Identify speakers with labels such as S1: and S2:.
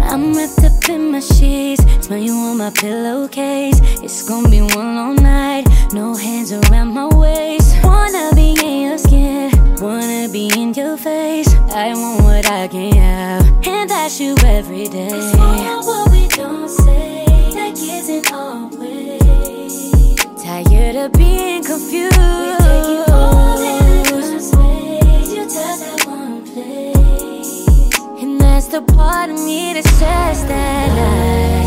S1: I'm wrapped up in my sheets, smell you on my pillowcase. It's gonna be one long night, no hands around my waist. Wanna be in your skin, wanna be in your face. I want what I can have, and that's you every day. It's more what we don't say that isn't always. Tired of being confused. We take you all in one space. You touch that one place, and that's the part of me that says that I